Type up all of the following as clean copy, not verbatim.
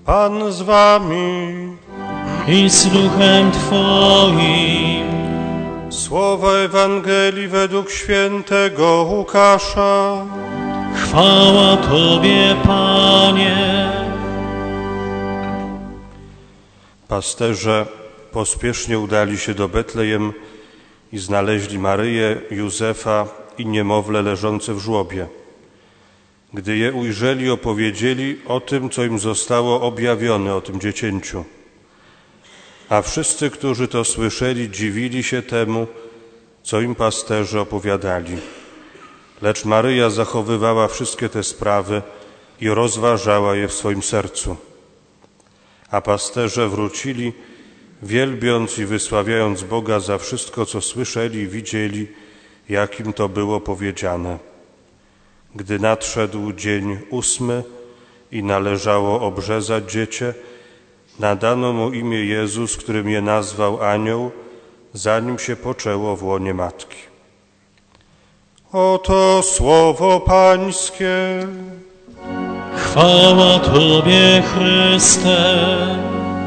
Pan z wami. I z duchem Twoim. Słowa Ewangelii według świętego Łukasza. Chwała Tobie, Panie. Pasterze pospiesznie udali się do Betlejem i znaleźli Maryję, Józefa i niemowlę leżące w żłobie. Gdy je ujrzeli, opowiedzieli o tym, co im zostało objawione, o tym dziecięciu. A wszyscy, którzy to słyszeli, dziwili się temu, co im pasterze opowiadali. Lecz Maryja zachowywała wszystkie te sprawy i rozważała je w swoim sercu. A pasterze wrócili, wielbiąc i wysławiając Boga za wszystko, co słyszeli i widzieli, jakim to było powiedziane. Gdy nadszedł dzień 8 i należało obrzezać dziecię, nadano mu imię Jezus, którym je nazwał anioł, zanim się poczęło w łonie matki. Oto słowo Pańskie. Chwała Tobie, Chryste.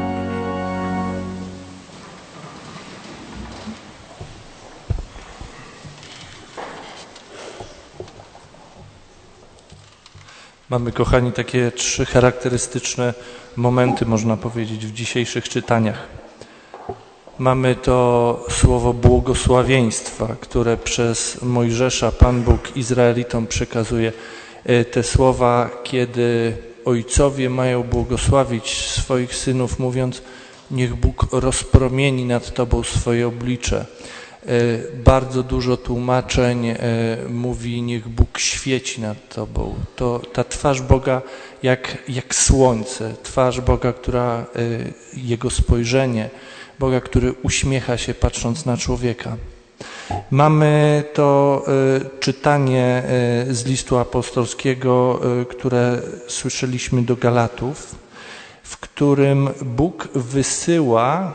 Mamy, kochani, takie 3 charakterystyczne momenty, można powiedzieć, w dzisiejszych czytaniach. Mamy to słowo błogosławieństwa, które przez Mojżesza Pan Bóg Izraelitom przekazuje. Te słowa, kiedy ojcowie mają błogosławić swoich synów, mówiąc: niech Bóg rozpromieni nad Tobą swoje oblicze. Bardzo dużo tłumaczeń mówi: niech Bóg świeci nad Tobą. To ta twarz Boga jak słońce, twarz Boga, która Jego spojrzenie, Boga, który uśmiecha się patrząc na człowieka. Mamy to czytanie z listu apostolskiego, które słyszeliśmy do Galatów, w którym Bóg wysyła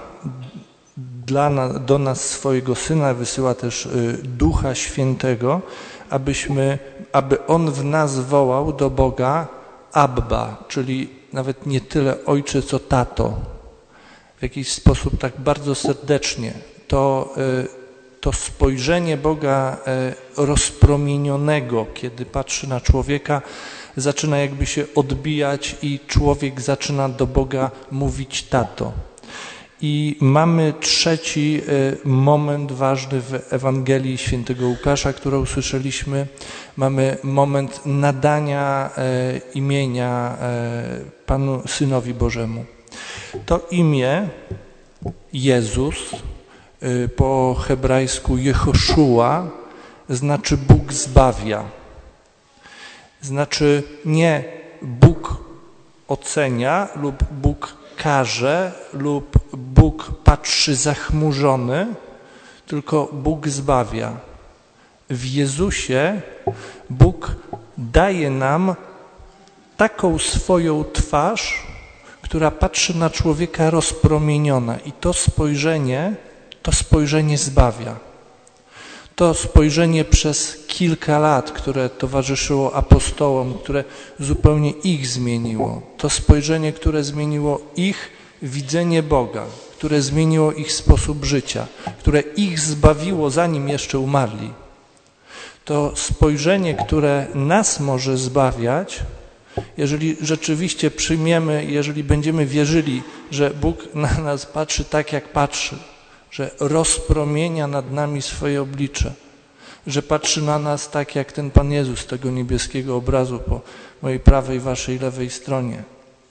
do nas swojego Syna, wysyła też Ducha Świętego, aby On w nas wołał do Boga Abba, czyli nawet nie tyle Ojcze, co Tato. W jakiś sposób tak bardzo serdecznie. To spojrzenie Boga rozpromienionego, kiedy patrzy na człowieka, zaczyna jakby się odbijać i człowiek zaczyna do Boga mówić Tato. I mamy trzeci moment ważny w Ewangelii Świętego Łukasza, którą usłyszeliśmy. Mamy moment nadania imienia Panu Synowi Bożemu. To imię Jezus, po hebrajsku Jehoszua, znaczy Bóg zbawia. Znaczy nie Bóg ocenia lub Bóg karze lub Bóg patrzy zachmurzony, tylko Bóg zbawia. W Jezusie Bóg daje nam taką swoją twarz, która patrzy na człowieka rozpromieniona i to spojrzenie zbawia. To spojrzenie przez kilka lat, które towarzyszyło apostołom, które zupełnie ich zmieniło. To spojrzenie, które zmieniło ich widzenie Boga, które zmieniło ich sposób życia, które ich zbawiło, zanim jeszcze umarli. To spojrzenie, które nas może zbawiać, jeżeli rzeczywiście przyjmiemy, jeżeli będziemy wierzyli, że Bóg na nas patrzy tak, jak patrzy, że rozpromienia nad nami swoje oblicze, że patrzy na nas tak, jak ten Pan Jezus z tego niebieskiego obrazu po mojej prawej, waszej lewej stronie.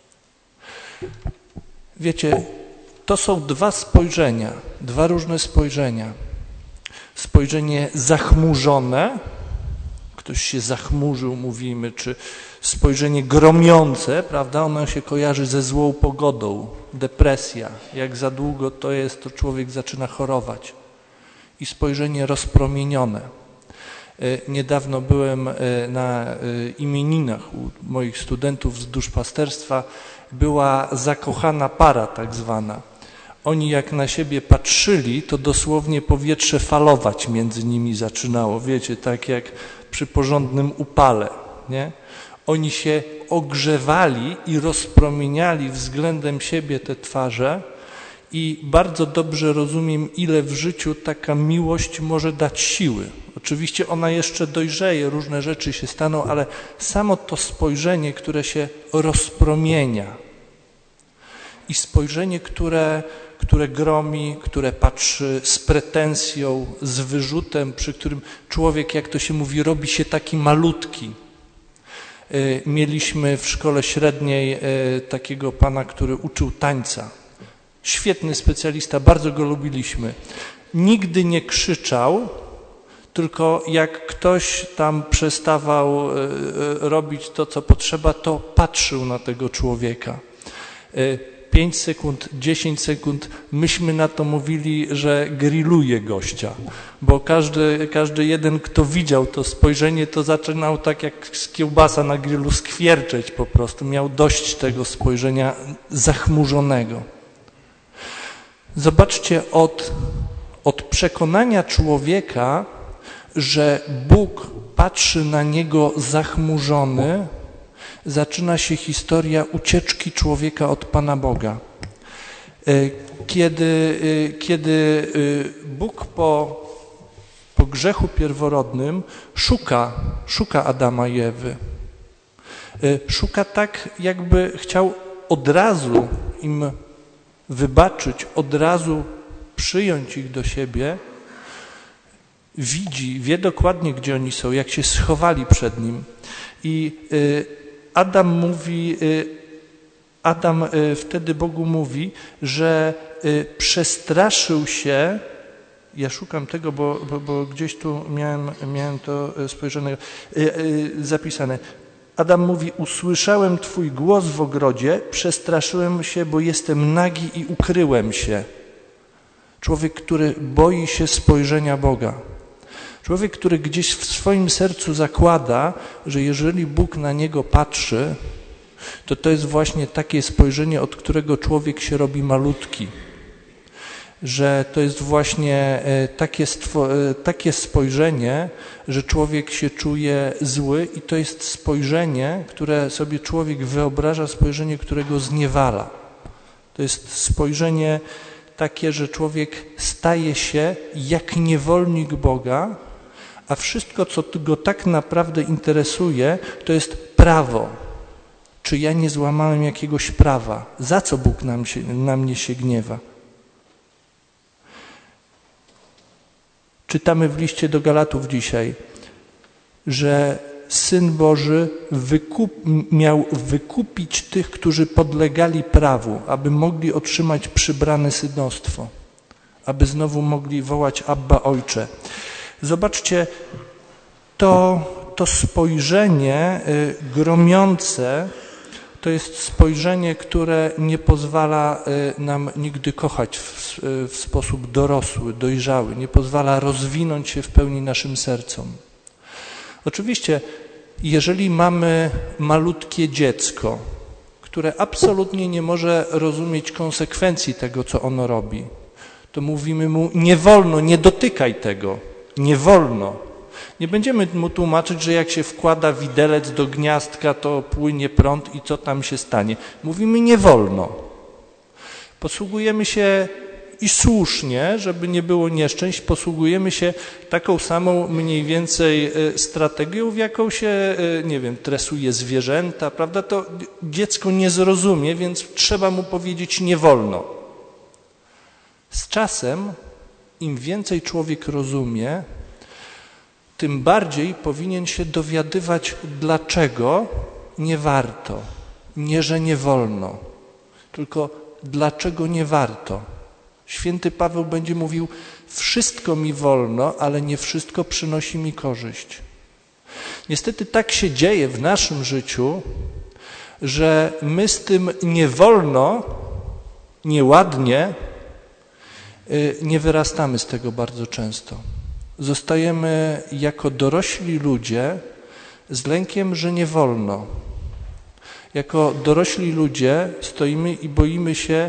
Wiecie, to są dwa różne spojrzenia. Spojrzenie zachmurzone, ktoś się zachmurzył, mówimy, czy spojrzenie gromiące, prawda? Ono się kojarzy ze złą pogodą, depresja. Jak za długo to jest, to człowiek zaczyna chorować. I spojrzenie rozpromienione. Niedawno byłem na imieninach u moich studentów z duszpasterstwa. Była zakochana para tak zwana. Oni jak na siebie patrzyli, to dosłownie powietrze falować między nimi zaczynało. Wiecie, tak jak przy porządnym upale, nie? Oni się ogrzewali i rozpromieniali względem siebie te twarze i bardzo dobrze rozumiem, ile w życiu taka miłość może dać siły. Oczywiście ona jeszcze dojrzeje, różne rzeczy się staną, ale samo to spojrzenie, które się rozpromienia i spojrzenie, które gromi, które patrzy z pretensją, z wyrzutem, przy którym człowiek, jak to się mówi, robi się taki malutki. Mieliśmy w szkole średniej takiego pana, który uczył tańca. Świetny specjalista, bardzo go lubiliśmy. Nigdy nie krzyczał, tylko jak ktoś tam przestawał robić to, co potrzeba, to patrzył na tego człowieka. 5 sekund, 10 sekund, myśmy na to mówili, że grilluje gościa, bo każdy jeden, kto widział to spojrzenie, to zaczynał tak jak z kiełbasa na grillu skwierczeć po prostu. Miał dość tego spojrzenia zachmurzonego. Zobaczcie, od przekonania człowieka, że Bóg patrzy na niego zachmurzony, zaczyna się historia ucieczki człowieka od Pana Boga. Kiedy Bóg po grzechu pierworodnym szuka Adama i Ewy. Szuka tak, jakby chciał od razu im wybaczyć, od razu przyjąć ich do siebie. Wie dokładnie, gdzie oni są, jak się schowali przed nim. I Adam wtedy Bogu mówi, że przestraszył się, ja szukam tego, bo gdzieś tu miałem to spojrzane, zapisane. Adam mówi, usłyszałem Twój głos w ogrodzie, przestraszyłem się, bo jestem nagi i ukryłem się. Człowiek, który boi się spojrzenia Boga. Człowiek, który gdzieś w swoim sercu zakłada, że jeżeli Bóg na niego patrzy, to jest właśnie takie spojrzenie, od którego człowiek się robi malutki. Że to jest właśnie takie spojrzenie, że człowiek się czuje zły i to jest spojrzenie, które sobie człowiek wyobraża, spojrzenie, którego zniewala. To jest spojrzenie takie, że człowiek staje się jak niewolnik Boga, a wszystko, co go tak naprawdę interesuje, to jest prawo. Czy ja nie złamałem jakiegoś prawa? Za co Bóg na mnie się gniewa? Czytamy w liście do Galatów dzisiaj, że Syn Boży miał wykupić tych, którzy podlegali prawu, aby mogli otrzymać przybrane synostwo, aby znowu mogli wołać Abba, Ojcze. Zobaczcie, to spojrzenie gromiące to jest spojrzenie, które nie pozwala nam nigdy kochać w sposób dorosły, dojrzały, nie pozwala rozwinąć się w pełni naszym sercom. Oczywiście, jeżeli mamy malutkie dziecko, które absolutnie nie może rozumieć konsekwencji tego, co ono robi, to mówimy mu, nie wolno, nie dotykaj tego, nie wolno. Nie będziemy mu tłumaczyć, że jak się wkłada widelec do gniazdka, to płynie prąd i co tam się stanie. Mówimy, nie wolno. Posługujemy się i słusznie, żeby nie było nieszczęść, posługujemy się taką samą mniej więcej strategią, w jaką się, nie wiem, tresuje zwierzęta, prawda? To dziecko nie zrozumie, więc trzeba mu powiedzieć nie wolno. Z czasem, im więcej człowiek rozumie, tym bardziej powinien się dowiadywać, dlaczego nie warto. Nie, że nie wolno, tylko dlaczego nie warto. Święty Paweł będzie mówił, wszystko mi wolno, ale nie wszystko przynosi mi korzyść. Niestety tak się dzieje w naszym życiu, że my z tym nie wolno, nieładnie, nie wyrastamy z tego bardzo często. Zostajemy jako dorośli ludzie z lękiem, że nie wolno. Jako dorośli ludzie stoimy i boimy się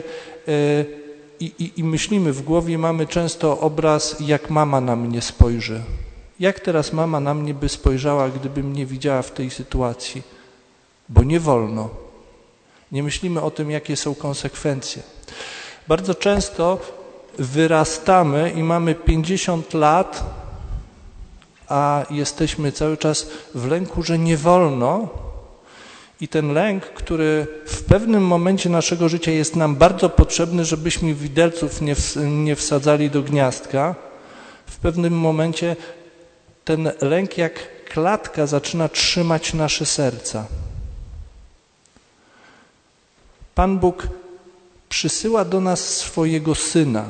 i myślimy w głowie, mamy często obraz, jak mama na mnie spojrzy. Jak teraz mama na mnie by spojrzała, gdyby mnie widziała w tej sytuacji? bo nie wolno. Nie myślimy o tym, jakie są konsekwencje. Bardzo często wyrastamy i mamy 50 lat, a jesteśmy cały czas w lęku, że nie wolno. I ten lęk, który w pewnym momencie naszego życia jest nam bardzo potrzebny, żebyśmy widelców nie wsadzali do gniazdka, w pewnym momencie ten lęk jak klatka zaczyna trzymać nasze serca. Pan Bóg przysyła do nas swojego Syna.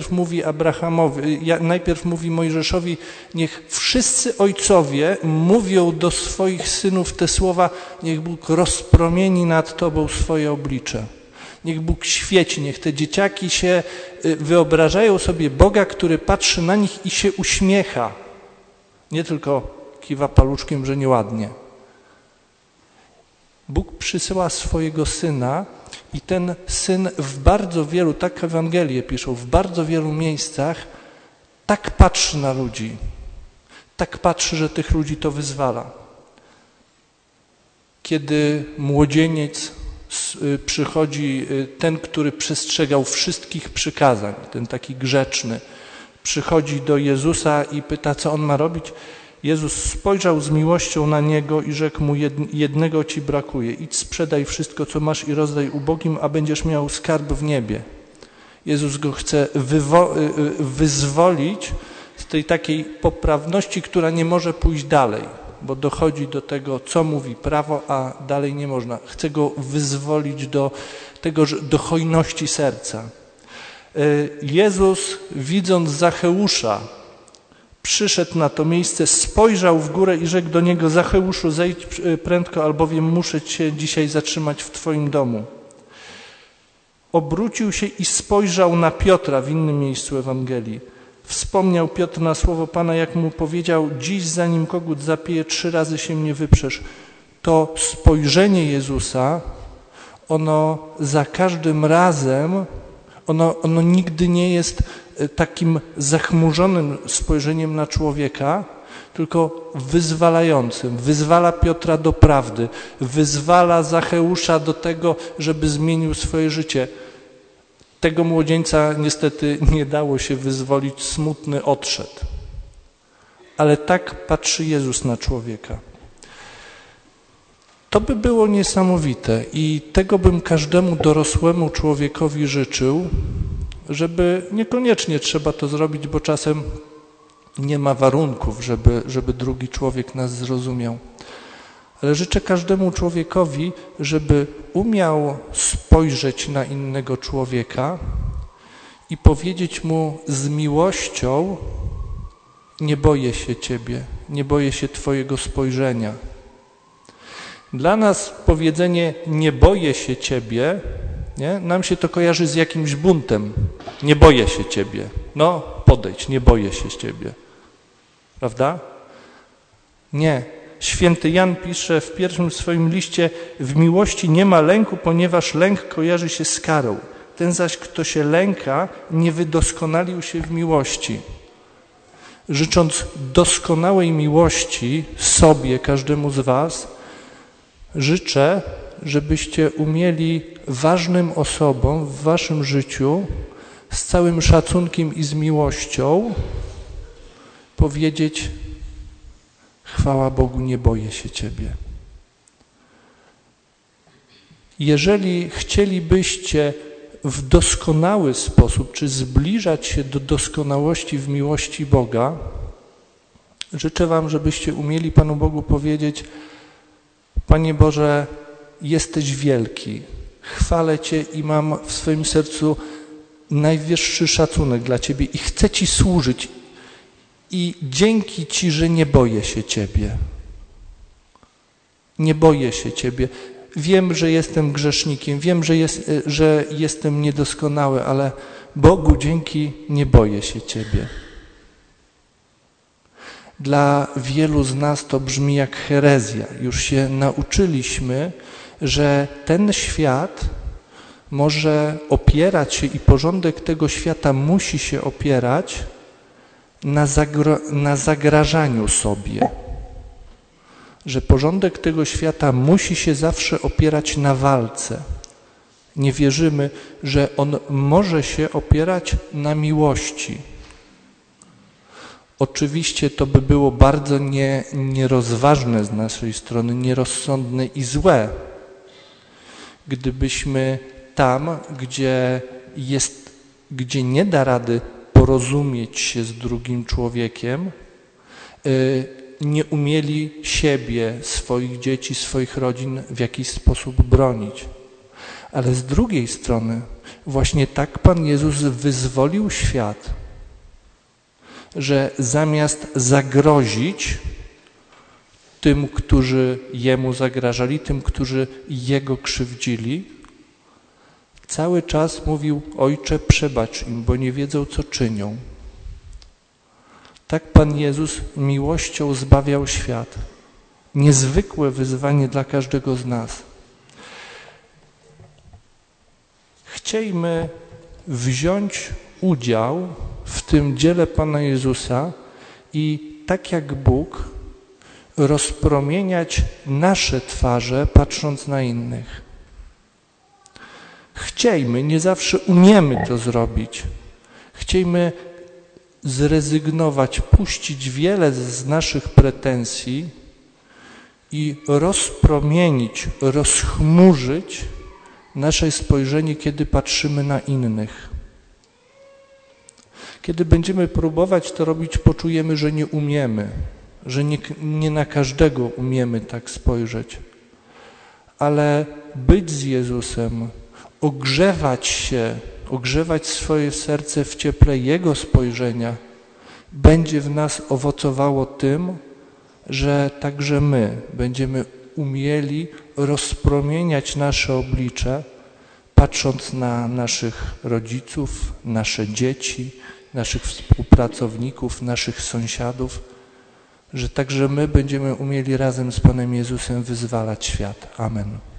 Najpierw mówi Mojżeszowi, niech wszyscy ojcowie mówią do swoich synów te słowa, niech Bóg rozpromieni nad tobą swoje oblicze. Niech Bóg świeci, niech te dzieciaki się wyobrażają sobie Boga, który patrzy na nich i się uśmiecha. Nie tylko kiwa paluszkiem, że nieładnie. Bóg przysyła swojego Syna i ten Syn w bardzo wielu, tak Ewangelie piszą, w bardzo wielu miejscach tak patrzy na ludzi, tak patrzy, że tych ludzi to wyzwala. Kiedy młodzieniec przychodzi, ten, który przestrzegał wszystkich przykazań, ten taki grzeczny, przychodzi do Jezusa i pyta, co on ma robić. Jezus spojrzał z miłością na niego i rzekł mu, jednego ci brakuje. Idź, sprzedaj wszystko, co masz i rozdaj ubogim, a będziesz miał skarb w niebie. Jezus go chce wyzwolić z tej takiej poprawności, która nie może pójść dalej, bo dochodzi do tego, co mówi prawo, a dalej nie można. Chce go wyzwolić do hojności serca. Jezus, widząc Zacheusza, przyszedł na to miejsce, spojrzał w górę i rzekł do niego, Zacheuszu, zejdź prędko, albowiem muszę cię dzisiaj zatrzymać w twoim domu. Obrócił się i spojrzał na Piotra w innym miejscu Ewangelii. Wspomniał Piotr na słowo Pana, jak mu powiedział, dziś zanim kogut zapieje, 3 razy się mnie wyprzesz. To spojrzenie Jezusa, ono za każdym razem, ono nigdy nie jest takim zachmurzonym spojrzeniem na człowieka, tylko wyzwalającym. Wyzwala Piotra do prawdy, wyzwala Zacheusza do tego, żeby zmienił swoje życie. Tego młodzieńca niestety nie dało się wyzwolić, smutny odszedł. Ale tak patrzy Jezus na człowieka. To by było niesamowite i tego bym każdemu dorosłemu człowiekowi życzył, żeby niekoniecznie trzeba to zrobić, bo czasem nie ma warunków, żeby drugi człowiek nas zrozumiał. Ale życzę każdemu człowiekowi, żeby umiał spojrzeć na innego człowieka i powiedzieć mu z miłością, nie boję się Ciebie, nie boję się Twojego spojrzenia. Dla nas powiedzenie nie boję się Ciebie, nie? Nam się to kojarzy z jakimś buntem. Nie boję się Ciebie. No podejdź, nie boję się Ciebie. Prawda? Nie. Święty Jan pisze w pierwszym swoim liście, w miłości nie ma lęku, ponieważ lęk kojarzy się z karą. Ten zaś, kto się lęka, nie wydoskonalił się w miłości. Życząc doskonałej miłości sobie, każdemu z was, życzę, żebyście umieli ważnym osobom w waszym życiu z całym szacunkiem i z miłością powiedzieć: chwała Bogu, nie boję się Ciebie. Jeżeli chcielibyście w doskonały sposób, czy zbliżać się do doskonałości w miłości Boga, życzę wam, żebyście umieli Panu Bogu powiedzieć: Panie Boże, jesteś wielki, chwalę Cię i mam w swoim sercu najwyższy szacunek dla Ciebie i chcę Ci służyć i dzięki Ci, że nie boję się Ciebie. Nie boję się Ciebie. Wiem, że jestem grzesznikiem, wiem, że jestem niedoskonały, ale Bogu dzięki, nie boję się Ciebie. Dla wielu z nas to brzmi jak herezja. Już się nauczyliśmy, że ten świat może opierać się i porządek tego świata musi się opierać na zagrażaniu sobie. że porządek tego świata musi się zawsze opierać na walce. Nie wierzymy, że on może się opierać na miłości. Oczywiście to by było bardzo nierozważne z naszej strony, nierozsądne i złe, gdybyśmy tam, gdzie nie da rady porozumieć się z drugim człowiekiem, nie umieli siebie, swoich dzieci, swoich rodzin w jakiś sposób bronić. Ale z drugiej strony właśnie tak Pan Jezus wyzwolił świat, że zamiast zagrozić tym, którzy Jemu zagrażali, tym, którzy Jego krzywdzili, cały czas mówił: Ojcze, przebacz im, bo nie wiedzą, co czynią. Tak Pan Jezus miłością zbawiał świat. Niezwykłe wyzwanie dla każdego z nas. Chciejmy wziąć udział w tym dziele Pana Jezusa i tak jak Bóg rozpromieniać nasze twarze, patrząc na innych. Chciejmy, nie zawsze umiemy to zrobić. Chciejmy zrezygnować, puścić wiele z naszych pretensji i rozpromienić, rozchmurzyć nasze spojrzenie, kiedy patrzymy na innych. Kiedy będziemy próbować to robić, poczujemy, że nie umiemy, że nie na każdego umiemy tak spojrzeć. Ale być z Jezusem, ogrzewać swoje serce w cieple Jego spojrzenia, będzie w nas owocowało tym, że także my będziemy umieli rozpromieniać nasze oblicze, patrząc na naszych rodziców, nasze dzieci, naszych współpracowników, naszych sąsiadów, że także my będziemy umieli razem z Panem Jezusem wyzwalać świat. Amen.